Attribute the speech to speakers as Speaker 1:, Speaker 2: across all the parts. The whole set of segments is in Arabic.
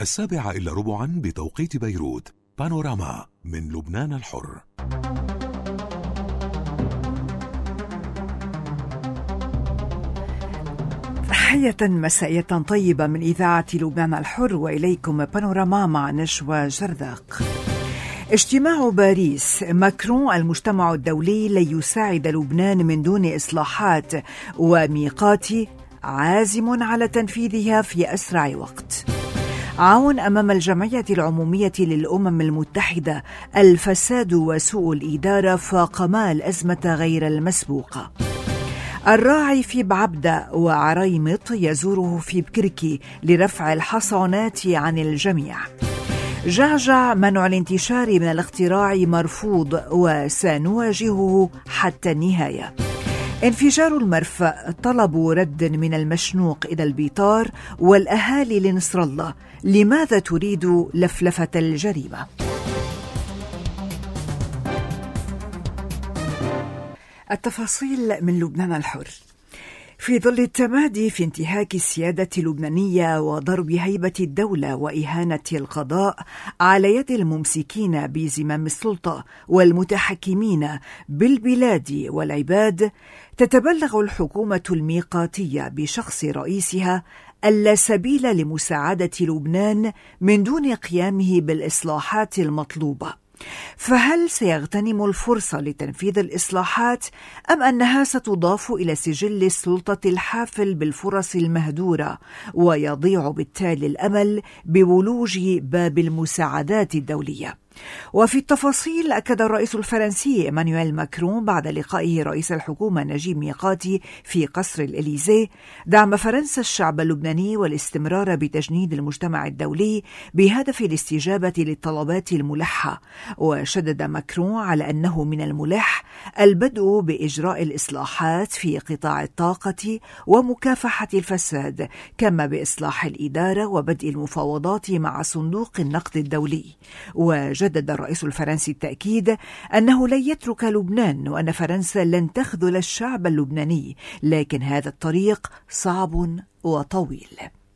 Speaker 1: 7:15 بتوقيت بيروت. بانوراما من لبنان الحر.
Speaker 2: تحية مسائية طيبة من إذاعة لبنان الحر، وإليكم بانوراما مع نشوى جرداق. اجتماع باريس، ماكرون: المجتمع الدولي لن يساعد لبنان من دون إصلاحات، وميقاتي عازم على تنفيذها في أسرع وقت. عون أمام الجمعية العمومية للأمم المتحدة: الفساد وسوء الإدارة فاقما الأزمة غير المسبوقة. الراعي في بعبدة وعريمط يزوره في بكركي لرفع الحصانات عن الجميع. جعجع: منع الانتشار من الاختراع مرفوض وسنواجهه حتى النهاية. انفجار المرفأ: طلب رد من المشنوق إلى البيطار والأهالي لنصر الله. لماذا تريد لفلفة الجريمة؟ التفاصيل من لبنان الحر. في ظل التمادي في انتهاك السيادة اللبنانية وضرب هيبة الدولة وإهانة القضاء على يد الممسكين بزمام السلطة والمتحكمين بالبلاد والعباد، تتبلغ الحكومة الميقاتية بشخص رئيسها اللا سبيل لمساعدة لبنان من دون قيامه بالإصلاحات المطلوبة. فهل سيغتنم الفرصة لتنفيذ الإصلاحات، أم أنها ستضاف إلى سجل السلطة الحافل بالفرص المهدورة، ويضيع بالتالي الأمل بولوج باب المساعدات الدولية؟ وفي التفاصيل، أكد الرئيس الفرنسي إيمانويل ماكرون بعد لقائه رئيس الحكومة نجيب ميقاتي في قصر الإليزيه دعم فرنسا الشعب اللبناني والاستمرار بتجنيد المجتمع الدولي بهدف الاستجابة للطلبات الملحة. وشدد ماكرون على أنه من الملح البدء بإجراء الإصلاحات في قطاع الطاقة ومكافحة الفساد، كما بإصلاح الإدارة وبدء المفاوضات مع صندوق النقد الدولي. وجدد الرئيس الفرنسي التأكيد أنه لن يترك لبنان، وأن فرنسا لن تخذل الشعب اللبناني، لكن هذا الطريق صعب وطويل.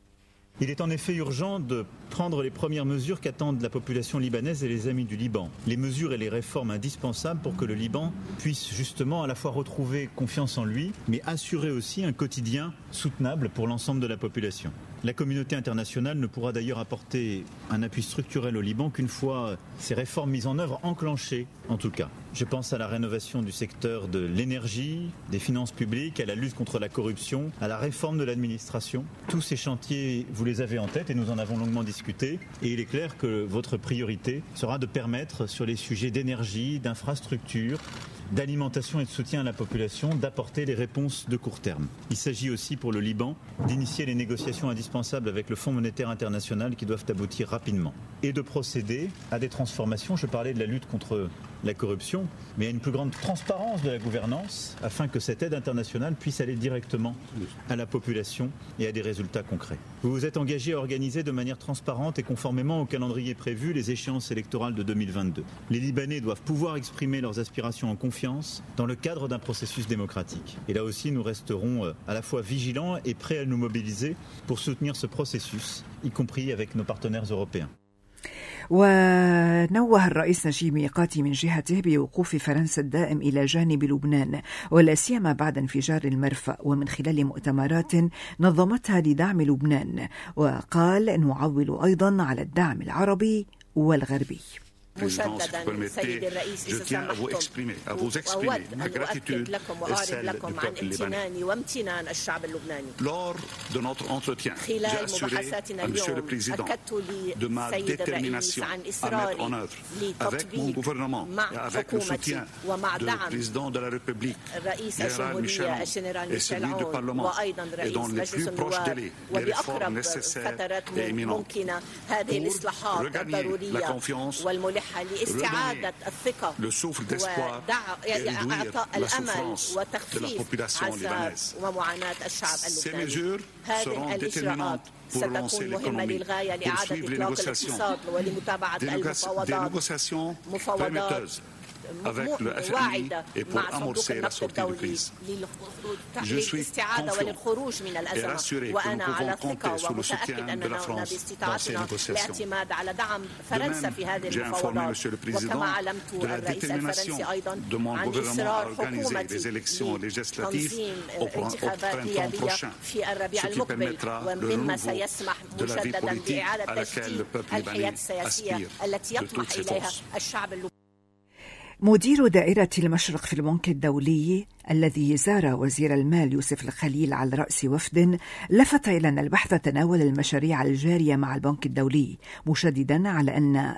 Speaker 3: Il est en effet urgent de prendre les premières mesures qu'attendent la population libanaise et les amis du Liban. Les mesures et les réformes indispensables pour que le Liban puisse justement à la fois retrouver confiance en lui, mais assurer aussi un quotidien soutenable pour l'ensemble de la population. La communauté internationale ne pourra d'ailleurs apporter un appui structurel au Liban qu'une fois ces réformes mises en œuvre, enclenchées en tout cas. Je pense à la rénovation du secteur de l'énergie, des finances publiques, à la lutte contre la corruption, à la réforme de l'administration. Tous ces chantiers, vous les avez en tête et nous en avons longuement discuté. Et il est clair que votre priorité sera de permettre sur les sujets d'énergie, d'infrastructure, d'alimentation et de soutien à la population, d'apporter les réponses de court terme. Il s'agit aussi pour le Liban d'initier les négociations indispensables avec le Fonds monétaire international qui doivent aboutir rapidement et de procéder à des transformations. Je parlais de la lutte contre la corruption, mais à une plus grande transparence de la gouvernance afin que cette aide internationale puisse aller directement à la population et à des résultats concrets. Vous vous êtes engagé à organiser de manière transparente et conformément au calendrier prévu les échéances électorales de 2022. Les Libanais doivent pouvoir exprimer leurs aspirations en confiance dans le cadre d'un processus démocratique. Et là aussi, nous resterons à la fois vigilants et prêts à nous mobiliser pour soutenir ce processus, y compris avec nos partenaires européens.
Speaker 2: ونوه الرئيس نجيب ميقاتي من جهته بوقوف فرنسا الدائم إلى جانب لبنان، ولا سيما بعد انفجار المرفأ، ومن خلال مؤتمرات نظمتها لدعم لبنان. وقال: نعول أيضا على الدعم العربي والغربي.
Speaker 4: مجددا سيد الرئيس إذا سمحتم أود أن أؤكد لكم وأعرب لكم عن امتناني وامتنان الشعب اللبناني. خلال مباحثاتنا اليوم أكدت للسيد الرئيس عن إصراري لتطبيق مع حكومتي ومع دعم رئيس الجمهورية الجنرال ميشيل عون وأيضا رئيس مجلس النواب، وبأقرب فترات ممكنة هذه الإصلاحات الضرورية والملحة لاستعادة الثقة وإعطاء الأمل وتخفيف عذاب ومعاناة الشعب اللبناني. هذه الإجراءات ستكون مهمة للغاية لإعادة إطلاق الاقتصاد ولمتابعة المفاوضات واعدة مع صندوق النقد الدولي للاستعادة وللخروج من الأزمة، وأنا على ثقة ومتأكد أننا باستطاعتنا الاعتماد على دعم فرنسا في هذه المفاوضات. وكما علمت الرئيس الفرنسي أيضا عن إصرار حكومتي لتنظيم انتخابات نيابية في الربيع المقبل، ومما سيسمح مجددا بإعادة تجديد الحياة السياسية التي يطمح إليها الشعب اللبناني.
Speaker 2: مدير دائرة المشرق في البنك الدولي الذي زار وزير المال يوسف الخليل على رأس وفد لفت إلى أن البحث تناول المشاريع الجارية مع البنك الدولي، مشددا على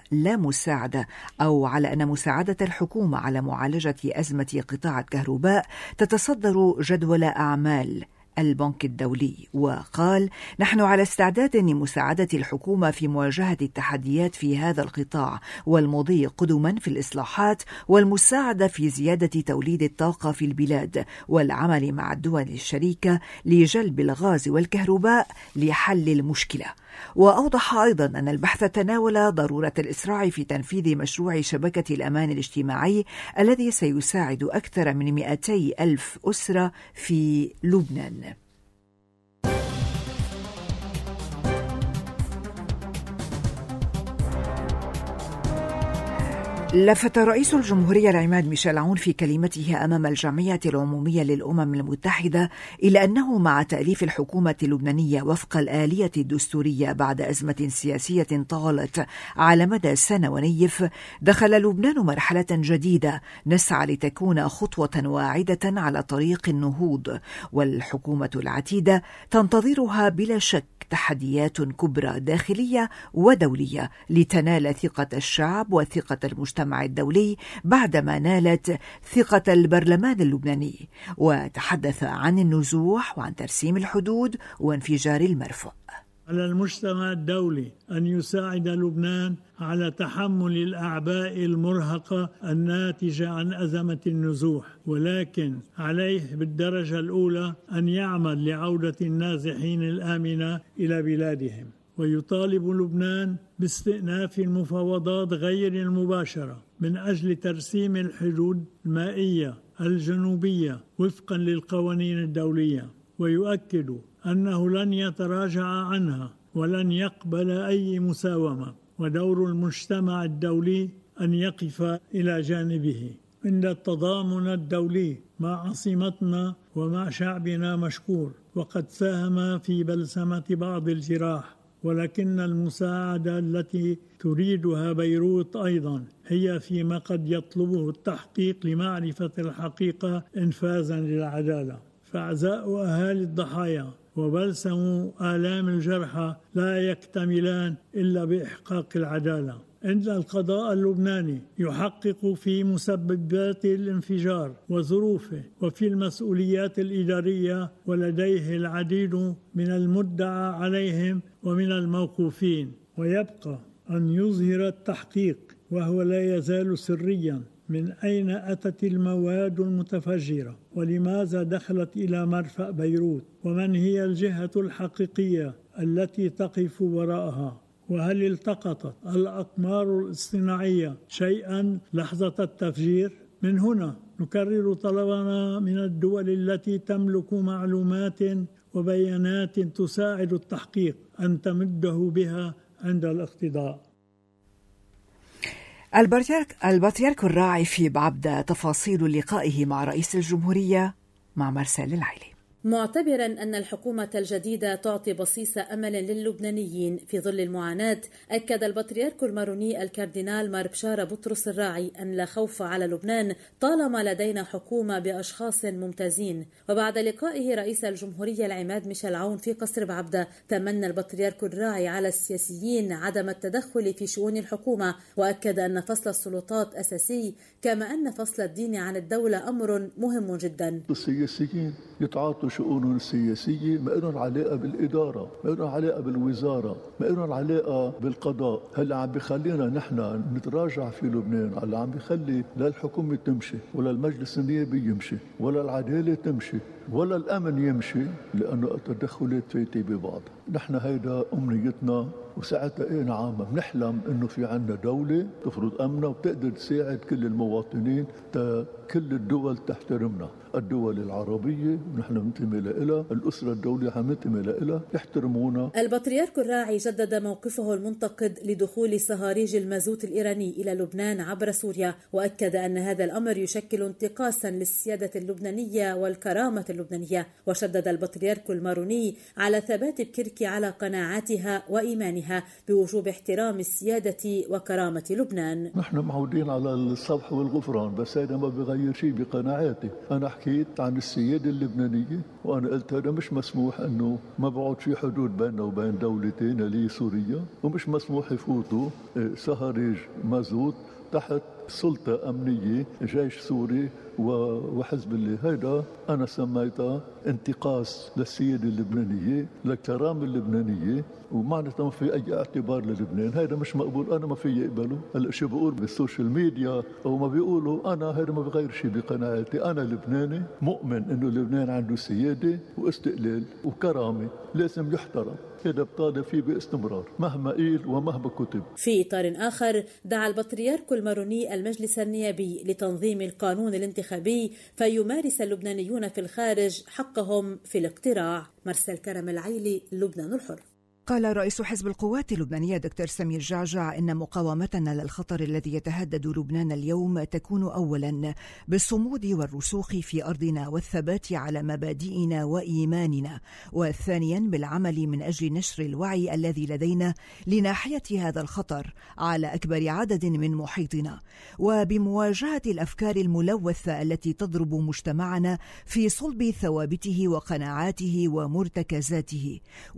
Speaker 2: أن مساعدة الحكومة على معالجة أزمة قطاع الكهرباء تتصدر جدول أعمال البنك الدولي. وقال: نحن على استعداد لمساعدة الحكومة في مواجهة التحديات في هذا القطاع والمضي قدما في الإصلاحات والمساعدة في زيادة توليد الطاقة في البلاد والعمل مع الدول الشريكة لجلب الغاز والكهرباء لحل المشكلة. وأوضح أيضا أن البحث تناول ضرورة الإسراع في تنفيذ مشروع شبكة الأمان الاجتماعي الذي سيساعد أكثر من 200,000 أسرة في لبنان. لفت رئيس الجمهورية العماد ميشيل عون في كلمته أمام الجمعية العمومية للأمم المتحدة إلى أنه مع تأليف الحكومة اللبنانية وفق الآلية الدستورية بعد أزمة سياسية طالت على مدى سنة ونيف، دخل لبنان مرحلة جديدة نسعى لتكون خطوة واعدة على طريق النهوض، والحكومة العتيدة تنتظرها بلا شك تحديات كبرى داخلية ودولية لتنال ثقة الشعب وثقة المجتمع الدولي بعدما نالت ثقة البرلمان اللبناني. وتحدث عن النزوح وعن ترسيم الحدود وانفجار المرفأ.
Speaker 5: على المجتمع الدولي أن يساعد لبنان على تحمل الأعباء المرهقة الناتجة عن أزمة النزوح، ولكن عليه بالدرجة الأولى أن يعمل لعودة النازحين الآمنة إلى بلادهم، ويطالب لبنان باستئناف المفاوضات غير المباشرة من أجل ترسيم الحدود المائية الجنوبية وفقا للقوانين الدولية، ويؤكد أنه لن يتراجع عنها ولن يقبل أي مساومة، ودور المجتمع الدولي أن يقف إلى جانبه. إن التضامن الدولي مع عاصمتنا ومع شعبنا مشكور، وقد ساهم في بلسمة بعض الجراح، ولكن المساعدة التي تريدها بيروت أيضا هي فيما قد يطلبه التحقيق لمعرفة الحقيقة إنفاذا للعدالة. فأعزاء أهالي الضحايا وبلسم آلام الجرحى لا يكتملان إلا بإحقاق العدالة. إن القضاء اللبناني يحقق في مسببات الانفجار وظروفه وفي المسؤوليات الإدارية، ولديه العديد من المدعى عليهم ومن الموقوفين، ويبقى أن يظهر التحقيق وهو لا يزال سريا من أين أتت المواد المتفجرة، ولماذا دخلت إلى مرفأ بيروت، ومن هي الجهة الحقيقية التي تقف وراءها، وهل التقطت الأقمار الاصطناعية شيئا لحظة التفجير؟ من هنا نكرر طلبنا من الدول التي تملك معلومات وبيانات تساعد التحقيق أن تمده بها عند الاقتضاء.
Speaker 2: البطريرك الراعي في بعبدة، تفاصيل لقائه مع رئيس الجمهورية مع مرسال العيلي.
Speaker 6: معتبرا أن الحكومة الجديدة تعطي بصيص أمل للبنانيين في ظل المعاناة، أكد البطريرك الماروني الكاردينال مار بشارة بطرس الراعي أن لا خوف على لبنان طالما لدينا حكومة بأشخاص ممتازين. وبعد لقائه رئيس الجمهورية العماد ميشيل عون في قصر بعبدة، تمنى البطريرك الراعي على السياسيين عدم التدخل في شؤون الحكومة، وأكد أن فصل السلطات أساسي، كما أن فصل الدين عن الدولة أمر مهم جدا.
Speaker 7: السياسيين يتعاطوا شؤونهم السياسية، ما لهم علاقة بالإدارة، ما لهم علاقة بالوزارة، ما لهم علاقة بالقضاء. هلا عم بخلينا نحن نتراجع في لبنان، هلا عم بخلي لا الحكومة تمشي ولا المجلس النيابي يمشي ولا العدالة تمشي ولا الأمن يمشي لأنه التدخلات فايتة ببعض. نحن هيدا أمنيتنا، وساعتها نعم بنحلم إنه في عنا دولة تفرض أمنها وبتقدر تساعد كل المواطنين، كل الدول تحترمنا، الدول العربية ونحن ننتمي لها، الأسرة الدولية ننتمي لها، يحترمونا.
Speaker 6: البطريرك الراعي جدد موقفه المنتقد لدخول صهاريج المازوت الإيراني إلى لبنان عبر سوريا، وأكد أن هذا الأمر يشكل انتقاصا للسيادة اللبنانية والكرامة اللبنانية. وشدد البطريرك الماروني على ثبات بكركي على قناعاتها وإيمانها بوجوب احترام السيادة وكرامة لبنان.
Speaker 7: نحن معودين على الصفح والغفران، بس هذا ما بغير شيء بقناعاتي. أنا حكيت عن السيادة اللبنانية وأنا قلت هذا مش مسموح أنه ما بعد في حدود بيننا وبين دولتين اللي سوريا، ومش مسموح يفوتوا صهاريج مازوت تحت سلطة أمنية جيش سوري وحزب الله. هيدا أنا سميتها انتقاص للسيادة اللبنانية، للكرامة اللبنانية، ومعناتها ما في أي اعتبار للبنان. هيدا مش مقبول، أنا ما في يقبله. هلا شو بقول بالسوشيال ميديا أو ما بيقولوا، أنا هيدا ما بغير شيء بقناعاتي. أنا لبناني مؤمن إنه لبنان عنده سيادة واستقلال وكرامة لازم يحترم. هذا بطالب فيه باستمرار مهما قيل ومهما كتب.
Speaker 6: في إطار آخر دعا البطريرك الماروني المجلس النيابي لتنظيم القانون الانتخابي فيمارس اللبنانيون في الخارج حقهم في الاقتراع. مرسل كرم العيلي، لبنان الحر.
Speaker 2: قال رئيس حزب القوات اللبنانية دكتور سمير جعجع إن مقاومتنا للخطر الذي يتهدد لبنان اليوم تكون أولا بالصمود والرسوخ في أرضنا والثبات على مبادئنا وإيماننا، وثانيا بالعمل من أجل نشر الوعي الذي لدينا لناحية هذا الخطر على أكبر عدد من محيطنا، وبمواجهة الأفكار الملوثة التي تضرب مجتمعنا في صلب ثوابته وقناعاته ومرتكزاته.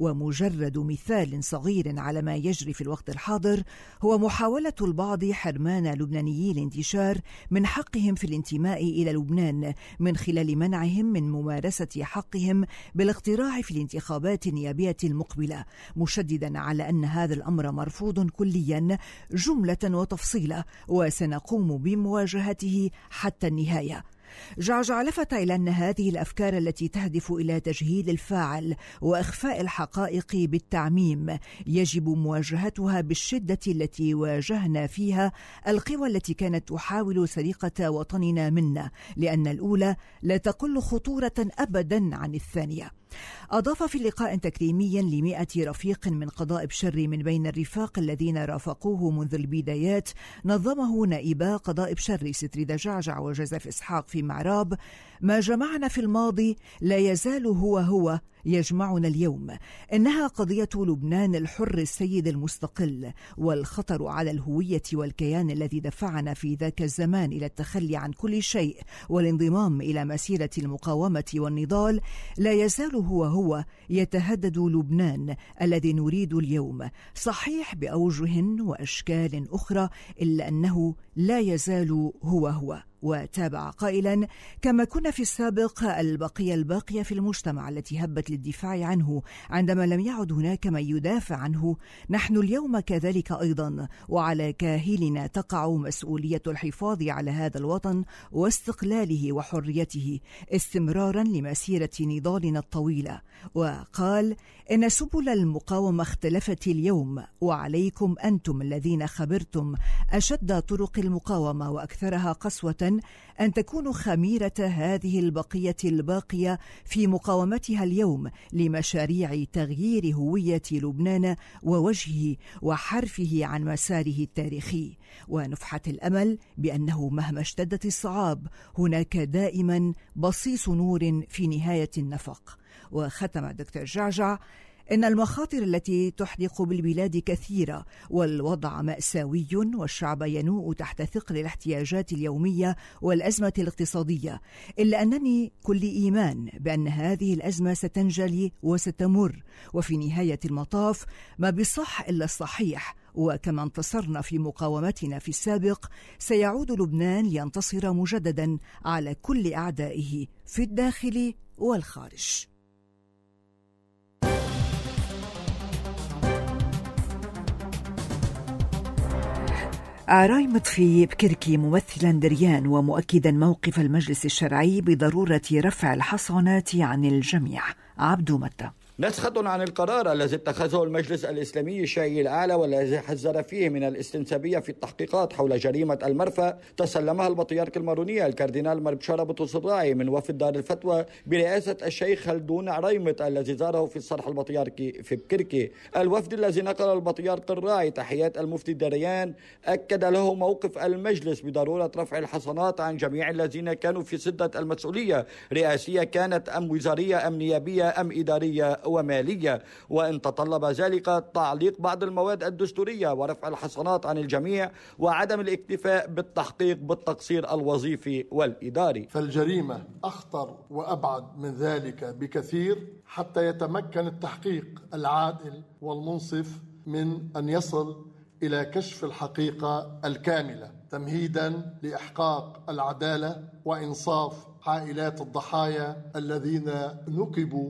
Speaker 2: ومجرد مثال صغير على ما يجري في الوقت الحاضر هو محاولة البعض حرمان لبنانيي الانتشار من حقهم في الانتماء إلى لبنان من خلال منعهم من ممارسة حقهم بالاقتراع في الانتخابات النيابية المقبلة، مشددا على أن هذا الأمر مرفوض كليا جملة وتفصيلا، وسنقوم بمواجهته حتى النهاية. جعجع لفت إلى أن هذه الأفكار التي تهدف إلى تجهيل الفاعل وإخفاء الحقائق بالتعميم يجب مواجهتها بالشدة التي واجهنا فيها القوى التي كانت تحاول سرقة وطننا منا، لأن الأولى لا تقل خطورة أبدا عن الثانية. أضاف في لقاء تكريمي ل100 رفيق من قضاء بشر من بين الرفاق الذين رافقوه منذ البدايات نظمه نائبا قضاء بشر ستريدا جعجع وجوزيف إسحاق في معراب: ما جمعنا في الماضي لا يزال هو يجمعنا اليوم. إنها قضية لبنان الحر السيد المستقل، والخطر على الهوية والكيان الذي دفعنا في ذاك الزمان إلى التخلي عن كل شيء والانضمام إلى مسيرة المقاومة والنضال لا يزال هو يتهدد لبنان الذي نريد اليوم، صحيح بأوجه وأشكال أخرى، إلا أنه لا يزال هو. وتابع قائلا: كما كنا في السابق البقية الباقية في المجتمع التي هبت للدفاع عنه عندما لم يعد هناك من يدافع عنه، نحن اليوم كذلك أيضا، وعلى كاهلنا تقع مسؤولية الحفاظ على هذا الوطن واستقلاله وحريته استمرارا لمسيرة نضالنا الطويلة. وقال: إن سبل المقاومة اختلفت اليوم، وعليكم أنتم الذين خبرتم أشد طرق المقاومة وأكثرها قسوة أن تكونوا خميرة هذه البقية الباقية في مقاومتها اليوم لمشاريع تغيير هوية لبنان ووجهه وحرفه عن مساره التاريخي، ونفحة الأمل بأنه مهما اشتدت الصعاب هناك دائما بصيص نور في نهاية النفق. وختم الدكتور جعجع: إن المخاطر التي تحدق بالبلاد كثيرة، والوضع مأساوي، والشعب ينوء تحت ثقل الاحتياجات اليومية والأزمة الاقتصادية، إلا أنني كل إيمان بأن هذه الأزمة ستنجلي وستمر، وفي نهاية المطاف ما بصح إلا الصحيح، وكما انتصرنا في مقاومتنا في السابق سيعود لبنان لينتصر مجددا على كل أعدائه في الداخل والخارج. عراي مطفي بكركي ممثلا دريان ومؤكدا موقف المجلس الشرعي بضرورة رفع الحصانات عن الجميع. عبدو متى.
Speaker 8: نسخة عن القرار الذي اتخذه المجلس الإسلامي الشيعي الأعلى والذي حذر فيه من الاستنسابية في التحقيقات حول جريمة المرفأ، تسلمها البطريرك الماروني الكاردينال مربشارة بطرس الراعي من وفد دار الفتوى برئاسة الشيخ خلدون عريمط الذي زاره في الصرح البطريركي في بكركي. الوفد الذي نقل البطريرك الراعي تحيات المفتي دريان أكد له موقف المجلس بضرورة رفع الحصانات عن جميع الذين كانوا في سدة المسؤولية، رئاسية كانت أم وزارية أم نيابية أم إدارية ومالية، وإن تطلب ذلك تعليق بعض المواد الدستورية ورفع الحصانات عن الجميع وعدم الاكتفاء بالتحقيق بالتقصير الوظيفي والإداري.
Speaker 9: فالجريمة أخطر وأبعد من ذلك بكثير حتى يتمكن التحقيق العادل والمنصف من أن يصل إلى كشف الحقيقة الكاملة تمهيدا لإحقاق العدالة وإنصاف عائلات الضحايا الذين نكبوا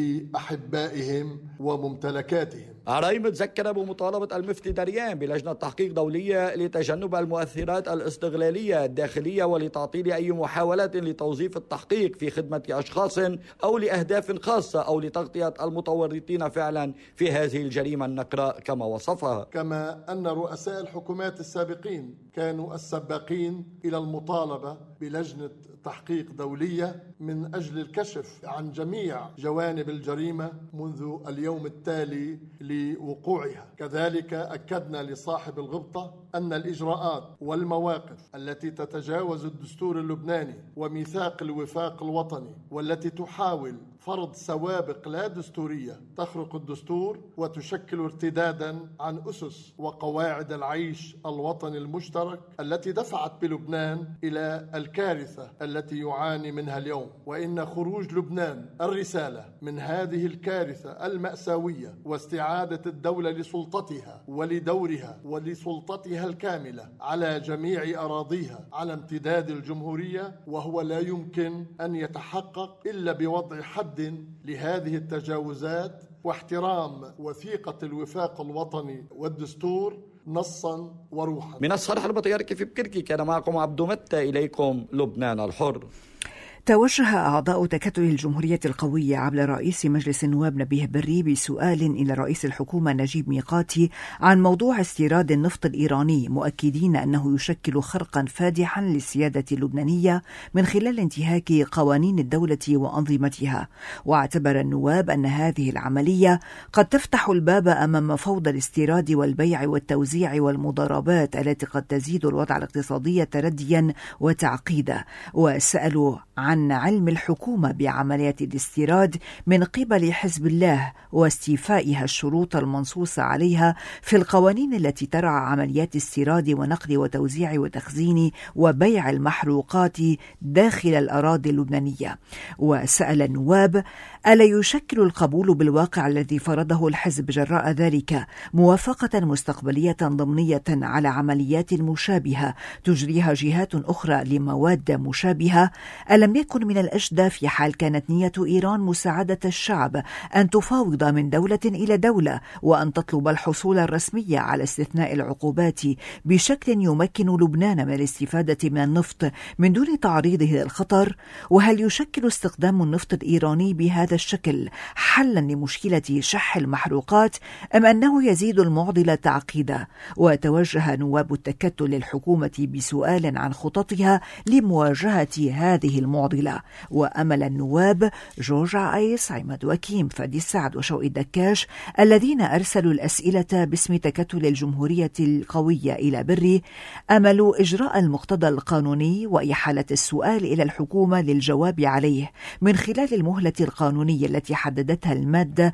Speaker 9: بأحبائهم وممتلكاتهم.
Speaker 8: عرايمط ذكر بمطالبة المفتي دريان بلجنة تحقيق دولية لتجنب المؤثرات الاستغلالية الداخلية ولتعطيل أي محاولات لتوظيف التحقيق في خدمة أشخاص أو لأهداف خاصة أو لتغطية المتورطين فعلا في هذه الجريمة النقراء كما وصفها.
Speaker 9: كما أن رؤساء الحكومات السابقين كانوا السباقين إلى المطالبة بلجنة تحقيق دولية من أجل الكشف عن جميع جوانب الجريمة منذ اليوم التالي لوقوعها. كذلك أكدنا لصاحب الغبطة أن الإجراءات والمواقف التي تتجاوز الدستور اللبناني وميثاق الوفاق الوطني والتي تحاول فرض سوابق لا دستورية تخرق الدستور وتشكل ارتدادا عن أسس وقواعد العيش الوطني المشترك التي دفعت بلبنان إلى الكارثة التي يعاني منها اليوم. وإن خروج لبنان الرسالة من هذه الكارثة المأساوية واستعادة الدولة لسلطتها ولدورها ولسلطتها الكاملة على جميع أراضيها على امتداد الجمهورية، وهو لا يمكن أن يتحقق إلا بوضع حد لهذه التجاوزات واحترام وثيقة الوفاق الوطني والدستور نصا وروحا.
Speaker 8: من الصرح البطريركي في بكركي كان معكم عبدو متى، إليكم لبنان الحر.
Speaker 2: توجه أعضاء تكتل الجمهورية القوية عبر رئيس مجلس النواب نبيه بري بسؤال إلى رئيس الحكومة نجيب ميقاتي عن موضوع استيراد النفط الإيراني، مؤكدين أنه يشكل خرقا فادحا للسيادة اللبنانية من خلال انتهاك قوانين الدولة وأنظمتها. واعتبر النواب أن هذه العملية قد تفتح الباب أمام فوضى الاستيراد والبيع والتوزيع والمضاربات التي قد تزيد الوضع الاقتصادي ترديا وتعقيدا، وسألوا عن علم الحكومة بعمليات الاستيراد من قبل حزب الله واستيفائها الشروط المنصوص عليها في القوانين التي ترعى عمليات استيراد ونقل وتوزيع وتخزين وبيع المحروقات داخل الأراضي اللبنانية. وسأل النواب: ألا يشكل القبول بالواقع الذي فرضه الحزب جراء ذلك موافقة مستقبلية ضمنية على عمليات مشابهة تجريها جهات أخرى لمواد مشابهة؟ ألم يكن من الأجدى في حال كانت نية إيران مساعدة الشعب أن تفاوض من دولة إلى دولة وأن تطلب الحصول الرسمي على استثناء العقوبات بشكل يمكن لبنان من الاستفادة من النفط من دون تعريضه للخطر؟ وهل يشكل استخدام النفط الإيراني بهذا الشكل حلا لمشكلة شح المحروقات أم أنه يزيد المعضلة تعقيدا؟ وتوجه نواب التكتل للحكومة بسؤال عن خططها لمواجهة هذه المعضلة. وأمل النواب جورج عايس، عماد وكيم، فادي السعد وشوقي الدكاش الذين أرسلوا الأسئلة باسم تكتل الجمهورية القوية إلى بري أملوا إجراء المقتضى القانوني وإحالة السؤال إلى الحكومة للجواب عليه من خلال المهلة القانونية التي حددتها المادة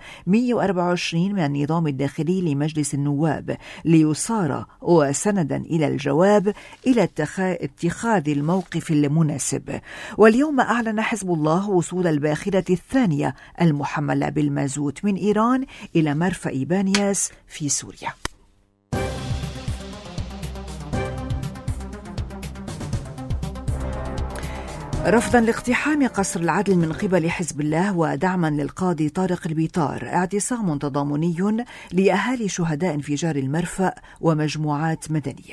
Speaker 2: 124 من النظام الداخلي لمجلس النواب ليصار وسندا إلى الجواب إلى اتخاذ الموقف المناسب. واليوم أعلن حزب الله وصول الباخرة الثانية المحملة بالمازوت من إيران إلى مرفأ بانياس في سوريا. رفضا لاقتحام قصر العدل من قبل حزب الله ودعما للقاضي طارق البيطار، اعتصام تضامني لأهالي شهداء انفجار المرفأ ومجموعات مدنية.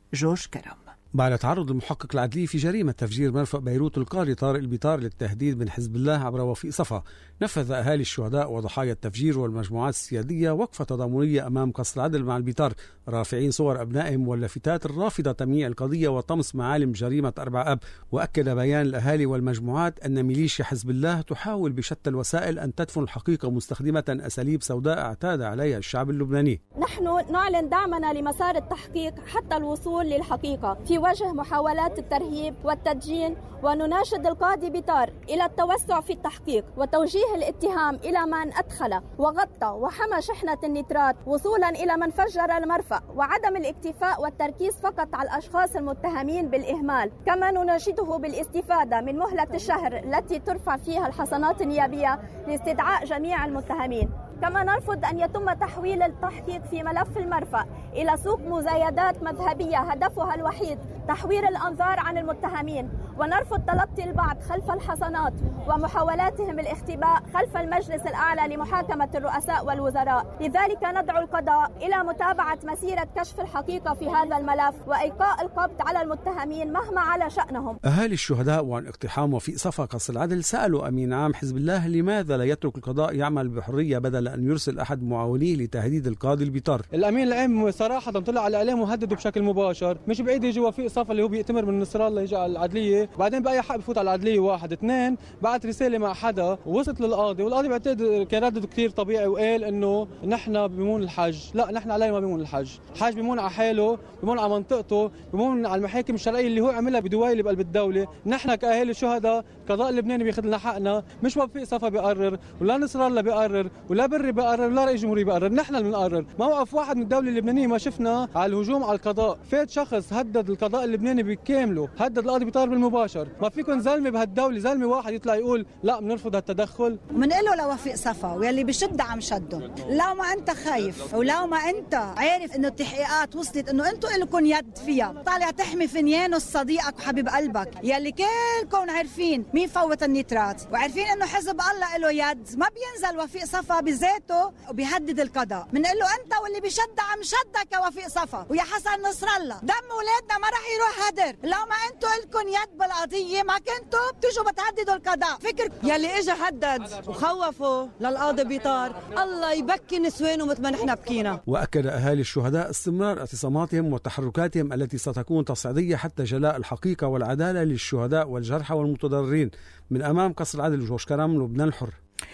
Speaker 2: جورج كرم.
Speaker 10: بعد تعرض المحقق العدلي في جريمة تفجير مرفأ بيروت القاضي طارق البيطار للتهديد من حزب الله عبر وفيق صفا، نفذ أهالي الشهداء وضحايا التفجير والمجموعات السيادية وقفة تضامنية أمام قصر العدل مع البيطار، رافعين صور أبنائهم واللافتات الرافضة تمييع القضية وطمس معالم جريمة 4 أب. وأكد بيان الأهالي والمجموعات أن ميليشيا حزب الله تحاول بشتى الوسائل أن تدفن الحقيقة مستخدمة أساليب سوداء اعتاد عليها الشعب اللبناني.
Speaker 11: نحن نعلن دعمنا لمسار التحقيق حتى الوصول للحقيقة في وجه محاولات الترهيب والتدجين، ونناشد القاضي بيطار إلى التوسع في التحقيق وتوجيه الاتهام إلى من أدخل وغطى وحمى شحنة النترات وصولا إلى من فجر المرفأ، وعدم الاكتفاء والتركيز فقط على الأشخاص المتهمين بالإهمال. كما نناشده بالاستفادة من مهلة الشهر التي ترفع فيها الحصانات النيابية لاستدعاء جميع المتهمين. كما نرفض أن يتم تحويل التحقيق في ملف المرفأ إلى سوق مزايدات مذهبية هدفها الوحيد تحوير الأنظار عن المتهمين، ونرفض تلطي البعض خلف الحصانات ومحاولاتهم الاختباء خلف المجلس الأعلى لمحاكمة الرؤساء والوزراء. لذلك ندعو القضاء إلى متابعة مسيرة كشف الحقيقة في هذا الملف وإيقاء القبض على المتهمين مهما على شأنهم.
Speaker 10: أهالي الشهداء وعن اقتحام وفيق صفا قصر العدل سألوا أمين عام حزب الله لماذا لا يترك القضاء يعمل بحرية بدل أن يرسل أحد معاونيه لتهديد القاضي البيطار.
Speaker 12: الأمين العام صراحة طلع على الإعلام وهدده بشكل مباشر، مش بعيد يجي وفيق صفا اللي هو بيأتمر من نصر الله يجي على العدلية، بعدين بأي حق بفوت على العدلية. 1 2 بعت رسالة مع حدا ووصلت للقاضي، والقاضي بعتقد كان ردده كثير طبيعي وقال إنه نحن بمون الحج. لا، نحن علينا ما بمون الحج، الحج بمون على حاله، بمون على منطقته، بمون على المحاكم الشرعية اللي هو عملها بدوائل اللي بقلب الدولة. نحن كأهالي الشهداء القضاء اللبناني بياخذ لنا حقنا، مش وفيق صفا بيقرر ولا نصر الله بيقرر ولا بري بيقرر ولا رئيس جمهورية بيقرر، نحن اللي بنقرر. موقف واحد من الدولة اللبنانية ما شفنا على الهجوم على القضاء، فات شخص هدد القضاء اللبناني بكامله، هدد القاضي بيطار بالمباشر. ما فيكم زلمة بهالدولة، زلمة واحد يطلع يقول لا بنرفض هالتدخل.
Speaker 13: منقله لوفيق صفا واللي بشد عم شده، لو ما انت خايف ولو ما انت عارف انه التحقيقات وصلت انه انتم لكم يد فيها، طالع تحمي فنيانوس صديقك وحبيب قلبك يلي كلكم عارفين مين فوت النيترات وعارفين انه حزب الله له يد، ما بينزل وفيق صفا بذاته وبيهدد القضاء. بنقول له انت واللي بشد عم شدك يا وفيق صفا ويا حسن نصر الله، دم اولادنا ما راح يروح هدر. لو ما انتم لكم يد بالقضيه ما كنتوا بتجوا بتهددوا القضاء. فكر
Speaker 14: يلي اجى هدد وخوفوا للقاضي بيطار، الله يبكي نسوانه مثل ما نحن بكينا.
Speaker 10: واكد اهالي الشهداء استمرار اعتصاماتهم وتحركاتهم التي ستكون تصعيديه حتى جلاء الحقيقه والعداله للشهداء والجرحى والمتضررين. من امام قصر العدل، جورج كرم، لبنان الحر.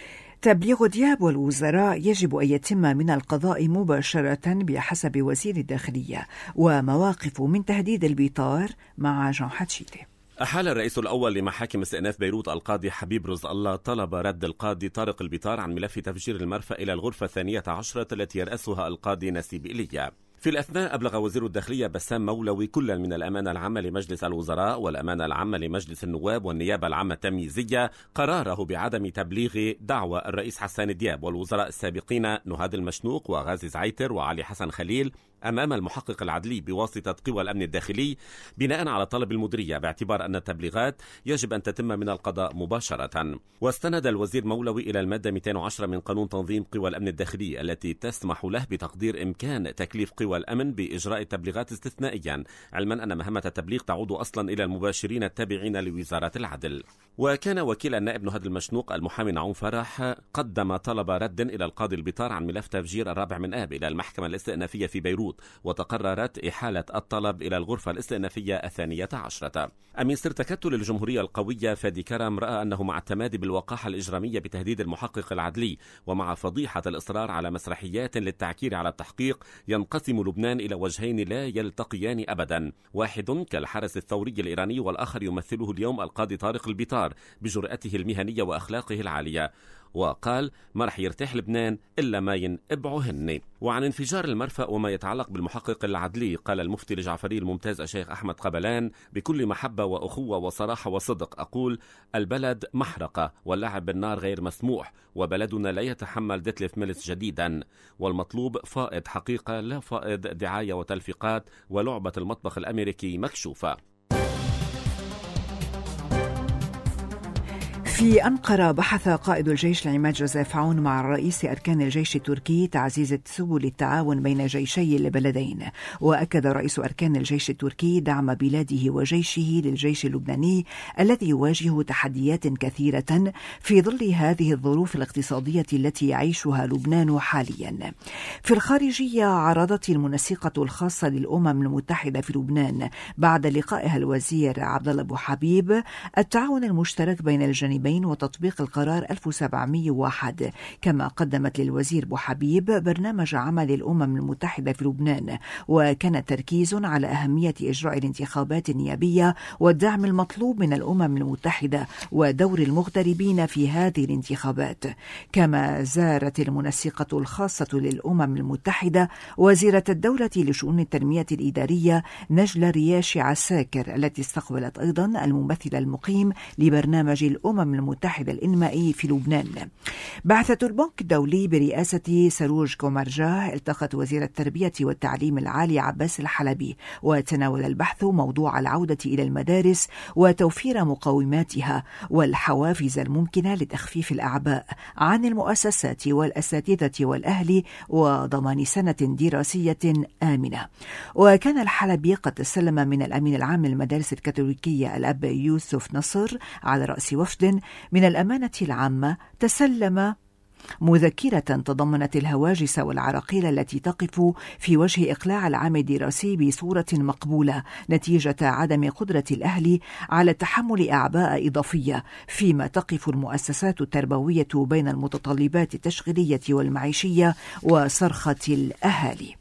Speaker 2: تبليغ دياب والوزراء يجب أن يتم من القضاء مباشرة بحسب وزير الداخلية، ومواقف من تهديد البيطار مع جان حتشيتي.
Speaker 15: أحال الرئيس الأول لمحاكم استئناف بيروت القاضي حبيب رزق الله طلب رد القاضي طارق البيطار عن ملف تفجير المرفأ إلى الغرفة 12 التي يرأسها القاضي نسيب إيليا. في الأثناء أبلغ وزير الداخلية بسام مولوي كلا من الأمانة العامة لمجلس الوزراء والأمانة العامة لمجلس النواب والنيابة العامة التمييزية قراره بعدم تبليغ دعوى الرئيس حسان دياب والوزراء السابقين نهاد المشنوق وغازي زعيتر وعلي حسن خليل أمام المحقق العدلي بواسطة قوى الأمن الداخلي بناء على طلب المديرية، باعتبار أن التبليغات يجب أن تتم من القضاء مباشرة. واستند الوزير مولوي إلى المادة 210 من قانون تنظيم قوى الأمن الداخلي التي تسمح له بتقدير إمكان تكليف قوى الأمن بإجراء التبليغات استثنائيا، علما أن مهمة التبليغ تعود أصلا إلى المباشرين التابعين لوزارة العدل. وكان وكيل النائب نهاد المشنوق المحامي نعوم فرح قدم طلب رد إلى القاضي البيطار عن ملف تفجير 4 آب إلى المحكمة الاستئنافية في بيروت، وتقررت إحالة الطلب إلى الغرفة الاستئنافية 12. أمين سر تكتل الجمهورية القوية فادي كرم رأى أنه مع التمادي بالوقاحة الإجرامية بتهديد المحقق العدلي ومع فضيحة الإصرار على مسرحيات للتعكير على التحقيق ينقسم لبنان إلى وجهين لا يلتقيان أبدا، واحد كالحرس الثوري الإيراني والآخر يمثله اليوم القاضي طارق البيطار بجرأته المهنية وأخلاقه العالية. وقال ما رح يرتاح لبنان إلا ما ينقبعوا هن. وعن انفجار المرفأ وما يتعلق بالمحقق العدلي قال المفتي الجعفري الممتاز الشيخ أحمد قبلان بكل محبة وأخوة وصراحة وصدق أقول البلد محرقة واللعب بالنار غير مسموح، وبلدنا لا يتحمل ديتليف ميلس جديدا، والمطلوب فائض حقيقة لا فائض دعاية وتلفيقات ولعبة المطبخ الأمريكي مكشوفة.
Speaker 2: في أنقرة بحث قائد الجيش العماد جوزيف عون مع رئيس أركان الجيش التركي تعزيز سبل التعاون بين جيشي البلدين. وأكد رئيس أركان الجيش التركي دعم بلاده وجيشه للجيش اللبناني الذي يواجه تحديات كثيرة في ظل هذه الظروف الاقتصادية التي يعيشها لبنان حاليا. في الخارجية عرضت المنسقة الخاصة للأمم المتحدة في لبنان بعد لقائها الوزير عبد الله أبو حبيب التعاون المشترك بين الجانبين وتطبيق القرار 1701. كما قدمت للوزير أبو حبيب برنامج عمل الأمم المتحدة في لبنان، وكان التركيز على أهمية إجراء الانتخابات النيابية والدعم المطلوب من الأمم المتحدة ودور المغتربين في هذه الانتخابات. كما زارت المنسقة الخاصة للأمم المتحدة وزيرة الدولة لشؤون التنمية الإدارية نجلة رياشي عساكر التي استقبلت أيضا الممثل المقيم لبرنامج الأمم المتحدة الإنمائي في لبنان. بعثة البنك الدولي برئاسة سروج كومرجاه التقت وزير التربية والتعليم العالي عباس الحلبي، وتناول البحث موضوع العودة إلى المدارس وتوفير مقوماتها والحوافز الممكنة لتخفيف الأعباء عن المؤسسات والأساتذة والأهل وضمان سنة دراسية آمنة. وكان الحلبي قد تسلم من الأمين العام للمدارس الكاثوليكية الأب يوسف نصر على رأس وفد من الأمانة العامة تسلم مذكرة تضمنت الهواجس والعراقيل التي تقف في وجه إقلاع العام الدراسي بصورة مقبولة نتيجة عدم قدرة الأهل على تحمل أعباء إضافية، فيما تقف المؤسسات التربوية بين المتطلبات التشغيلية والمعيشية وصرخة الأهالي.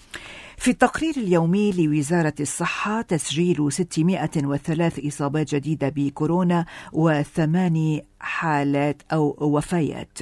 Speaker 2: في التقرير اليومي لوزارة الصحة تسجيل 603 إصابات جديدة بكورونا و8 حالات أو وفيات.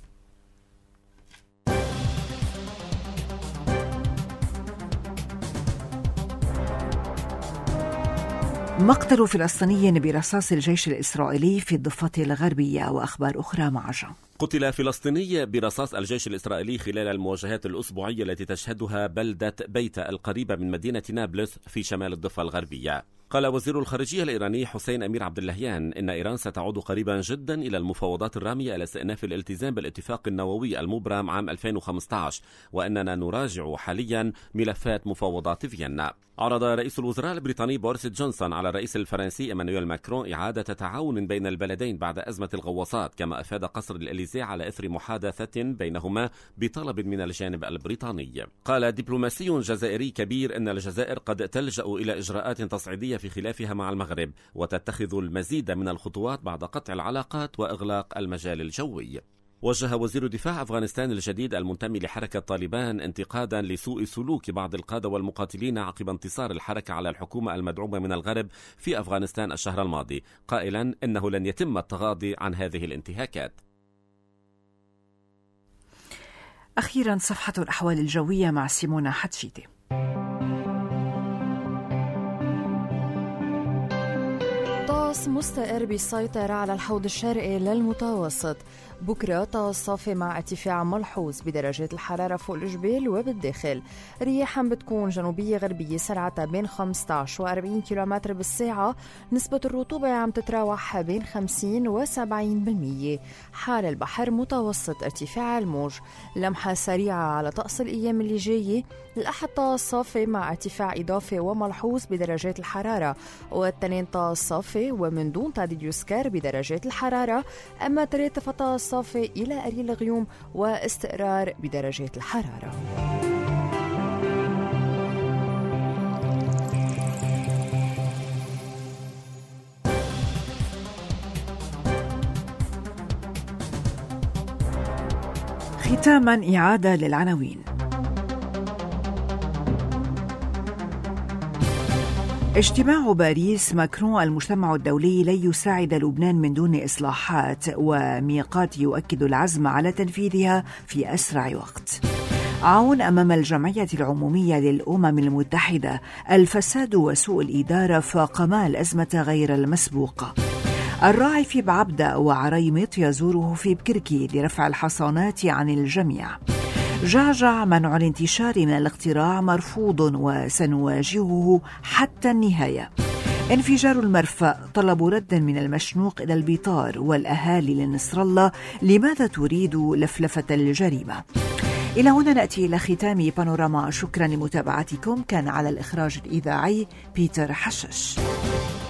Speaker 2: مقتل فلسطيني برصاص الجيش الإسرائيلي في الضفة الغربية. وأخبار أخرى مع جان.
Speaker 15: قتل فلسطيني برصاص الجيش الإسرائيلي خلال المواجهات الأسبوعية التي تشهدها بلدة بيتا القريبة من مدينة نابلس في شمال الضفة الغربية. قال وزير الخارجية الإيراني حسين أمير عبد اللهيان إن إيران ستعود قريبا جدا إلى المفاوضات الرامية إلى استئناف الالتزام بالاتفاق النووي المبرم عام 2015، وأننا نراجع حاليا ملفات مفاوضات فيينا. عرض رئيس الوزراء البريطاني بوريس جونسون على الرئيس الفرنسي إيمانويل ماكرون إعادة تعاون بين البلدين بعد أزمة الغواصات، كما أفاد قصر الإليزيه على إثر محادثة بينهما بطلب من الجانب البريطاني. قال دبلوماسي جزائري كبير إن الجزائر قد تلجأ إلى إجراءات تصعيدية في خلافها مع المغرب وتتخذ المزيد من الخطوات بعد قطع العلاقات وإغلاق المجال الجوي. وجه وزير دفاع أفغانستان الجديد المنتمي لحركة طالبان انتقادا لسوء سلوك بعض القادة والمقاتلين عقب انتصار الحركة على الحكومة المدعومة من الغرب في أفغانستان الشهر الماضي، قائلا إنه لن يتم التغاضي عن هذه الانتهاكات.
Speaker 2: أخيرا صفحة الأحوال الجوية مع سيمونا حتشيتي.
Speaker 16: طقس مستقر بيسيطر على الحوض الشرقي للمتوسط. بكرة طقس صافي مع ارتفاع ملحوظ بدرجات الحرارة فوق الجبال وبالداخل. رياح بتكون جنوبية غربية سرعتها بين 15 و 40 كيلومتر بالساعة. نسبة الرطوبة عم تتراوح بين 50 و 70%. حال البحر متوسط ارتفاع الموج. لمحة سريعة على طقس الأيام اللي جاية. الأحد طقس صافي مع ارتفاع إضافي وملحوظ بدرجات الحرارة، والتنين طقس صافي ومن دون تعديل يسكر بدرجات الحرارة. أما الثلاثة فطقس صافي إلى قليل غيوم واستقرار بدرجات الحرارة.
Speaker 2: ختاما إعادة للعناوين. اجتماع باريس ماكرون المجتمع الدولي لن يساعد لبنان من دون إصلاحات، وميقات يؤكد العزم على تنفيذها في أسرع وقت. عون أمام الجمعية العمومية للأمم المتحدة. الفساد وسوء الإدارة فاقما الأزمة غير المسبوقة. الراعي في بعبدة وعريمط يزوره في بكركي لرفع الحصانات عن الجميع. جعجع منع الانتشار من الاقتراع مرفوض وسنواجهه حتى النهاية. انفجار المرفأ طلب رد من المشنوق إلى البيطار والأهالي لنصر الله. لماذا تريد لفلفة الجريمة؟ إلى هنا نأتي إلى ختام بانوراما. شكرا لمتابعتكم. كان على الإخراج الإذاعي بيتر حشش.